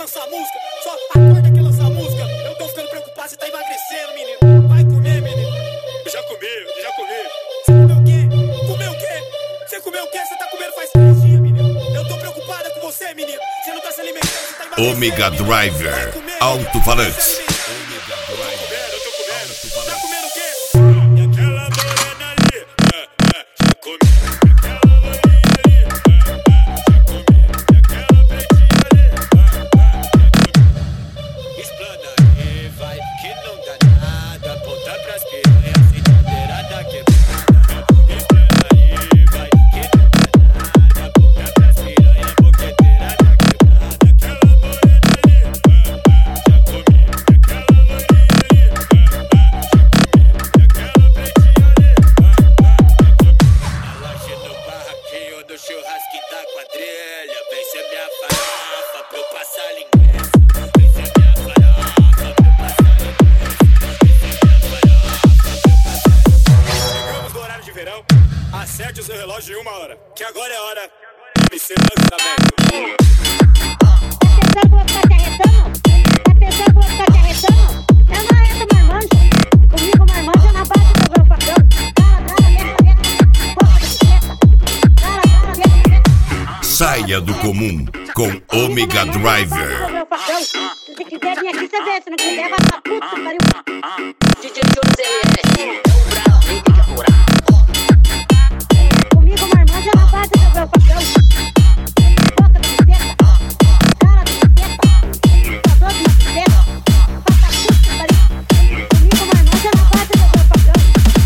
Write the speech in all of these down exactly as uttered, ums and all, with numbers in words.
lançar música, só acorda que lançar música. Eu tô ficando preocupado, você tá emagrecendo, menino. Vai comer, menino. Já comi, já comi. Você comeu o quê? Comeu o quê? Você comeu o quê? Você tá comendo faz três dias, menino. Eu tô preocupada com você, menino. Você não tá se alimentando, você tá emagrecendo. Omega Driver, alto-falantes. Omega Driver, eu tô comendo. Tá comendo o quê? E aquela morena ali, ah, ah, já comi. Aquela loirinha ali, ah, ah, já comi. E aquela pretinha ali, ah, ah, já comi. Explana aí, vai, que não dá nada. Aponta pras piranhas, sem bandeirada quebrada. Explana aí, vai, que não dá nada. Aponta pras piranhas, boqueteirada quebrada. Aquela morena ali, ah, ah, já comi. Aquela loirinha ali, ah, ah, já comi. E aquela pretinha ali, ah, ah, já comi. Na loja no barraquinho do churrasquinho da quadrilha. Vem ser minha farofa pra eu passar linguiça. Vem ser minha farofa pra eu passar linguiça. Vem ser minha farofa pra eu passar linguiça. Chegamos no horário de verão. Acerte o seu relógio em uma hora, que agora é hora de ser lançamento. Tá pensando que eu vou ficar te arretando? Tá pensando que eu vou ficar te arretando? Eu não arreto marmanjo. Comigo marmanjo é na base do meu facão. Cala, cala, deixa, deixa. Porra de bicicleta. Cala, cala, deixa, deixa. Saia do comum com Omega Driver. Meu facão. Se quiser vir aqui, você vê. Se não quiser, vai pra puta, que pariu. D J José, o bravo, tem que apurar. Comigo marmanjo é na base do meu facão. Porra de bicicleta. Cala de bicicleta. Só dou de bicicleta. Vai pra puta, que pariu. Comigo marmanjo é na base do meu facão.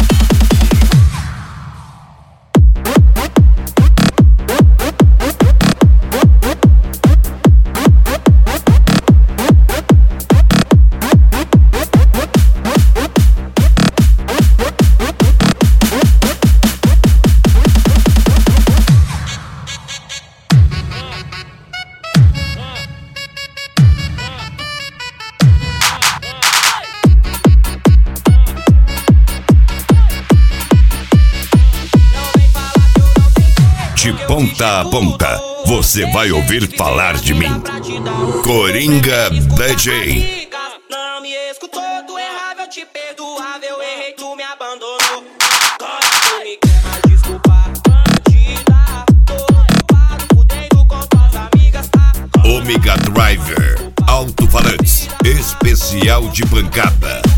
De ponta a ponta, você vai ouvir falar de mim. Coringa D J. Não me escutou, tu errava, eu te perdoava, eu errei, tu me abandonou. Agora tu me quer mais desculpa, bandida. Tô ocupado, fudendo com tuas amigas, tá? Omega Driver, alto-falantes, especial de pancada.